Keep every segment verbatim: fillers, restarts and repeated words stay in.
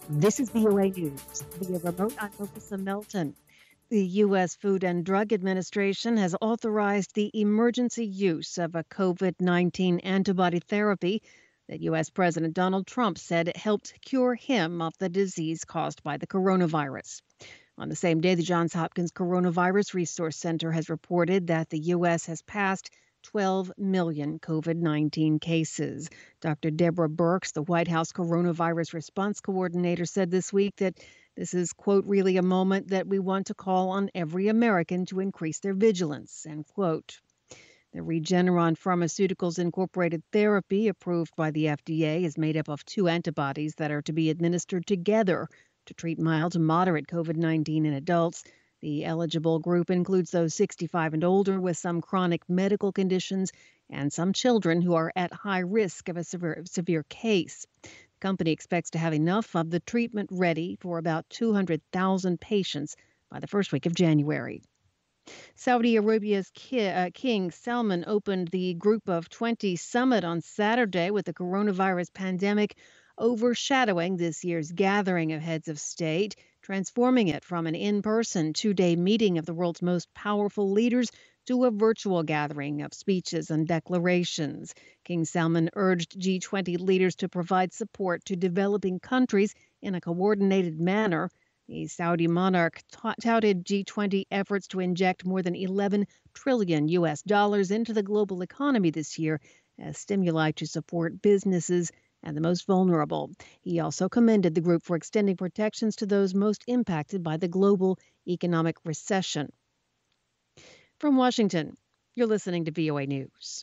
This is V O A News. Via remote, I'm Melissa Melton. The U S. Food and Drug Administration has authorized the emergency use of a COVID nineteen antibody therapy that U S. President Donald Trump said helped cure him of the disease caused by the coronavirus. On the same day, the Johns Hopkins Coronavirus Resource Center has reported that the U S has passed twelve million COVID nineteen cases. Doctor Deborah Birx, the White House Coronavirus Response Coordinator, said this week that this is, quote, really a moment that we want to call on every American to increase their vigilance, end quote. The Regeneron Pharmaceuticals Incorporated therapy approved by the F D A is made up of two antibodies that are to be administered together to treat mild to moderate COVID nineteen in adults. The eligible group includes those sixty-five and older with some chronic medical conditions and some children who are at high risk of a severe, severe case. The company expects to have enough of the treatment ready for about two hundred thousand patients by the first week of January. Saudi Arabia's ki- uh, King Salman opened the Group of twenty summit on Saturday with the coronavirus pandemic overshadowing this year's gathering of heads of state, transforming it from an in-person two-day meeting of the world's most powerful leaders to a virtual gathering of speeches and declarations. King Salman urged G twenty leaders to provide support to developing countries in a coordinated manner. The Saudi monarch touted G twenty efforts to inject more than eleven trillion U S dollars into the global economy this year as stimuli to support businesses and the most vulnerable. He also commended the group for extending protections to those most impacted by the global economic recession. From Washington, you're listening to V O A News.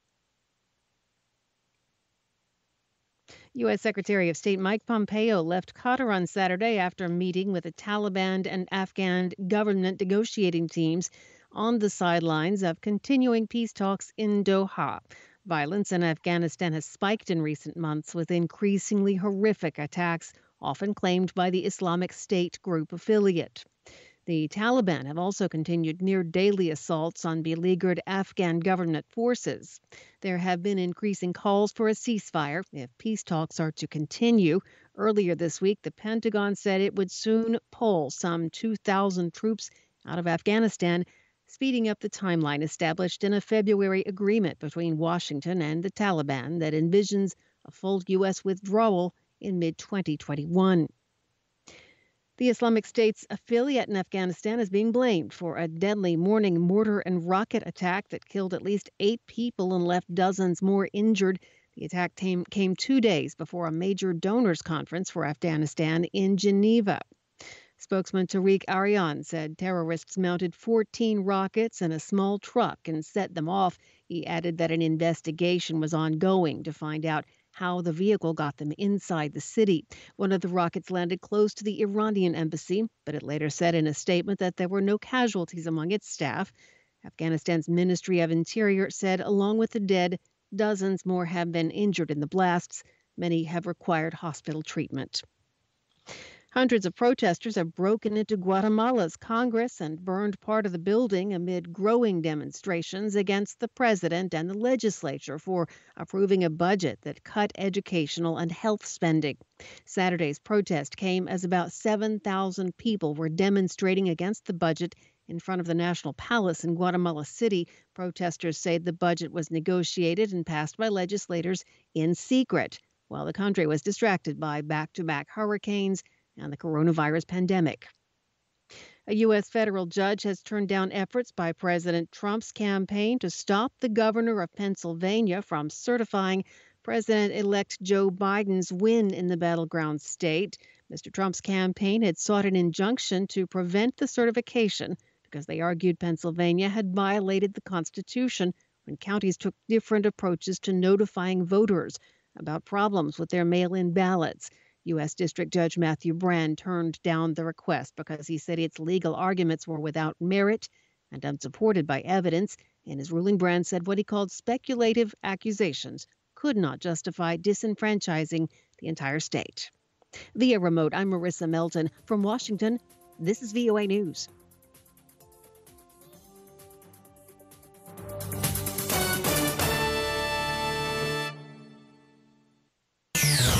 U S. Secretary of State Mike Pompeo left Qatar on Saturday after meeting with the Taliban and Afghan government negotiating teams on the sidelines of continuing peace talks in Doha. Violence in Afghanistan has spiked in recent months with increasingly horrific attacks, often claimed by the Islamic State group affiliate. The Taliban have also continued near-daily assaults on beleaguered Afghan government forces. There have been increasing calls for a ceasefire if peace talks are to continue. Earlier this week, the Pentagon said it would soon pull some two thousand troops out of Afghanistan, speeding up the timeline established in a February agreement between Washington and the Taliban that envisions a full U S withdrawal in mid twenty twenty-one. The Islamic State's affiliate in Afghanistan is being blamed for a deadly morning mortar and rocket attack that killed at least eight people and left dozens more injured. The attack came, came two days before a major donors conference for Afghanistan in Geneva. Spokesman Tariq Arian said terrorists mounted fourteen rockets in a small truck and set them off. He added that an investigation was ongoing to find out how the vehicle got them inside the city. One of the rockets landed close to the Iranian embassy, but it later said in a statement that there were no casualties among its staff. Afghanistan's Ministry of Interior said along with the dead, dozens more have been injured in the blasts. Many have required hospital treatment. Hundreds of protesters have broken into Guatemala's Congress and burned part of the building amid growing demonstrations against the president and the legislature for approving a budget that cut educational and health spending. Saturday's protest came as about seven thousand people were demonstrating against the budget in front of the National Palace in Guatemala City. Protesters say the budget was negotiated and passed by legislators in secret, while the country was distracted by back-to-back hurricanes and the coronavirus pandemic. A U S federal judge has turned down efforts by President Trump's campaign to stop the governor of Pennsylvania from certifying President-elect Joe Biden's win in the battleground state. Mister Trump's campaign had sought an injunction to prevent the certification because they argued Pennsylvania had violated the Constitution when counties took different approaches to notifying voters about problems with their mail-in ballots. U S. District Judge Matthew Brand turned down the request because he said its legal arguments were without merit and unsupported by evidence. In his ruling, Brand said what he called speculative accusations could not justify disenfranchising the entire state. Via remote, I'm Marissa Melton. From Washington, this is V O A News.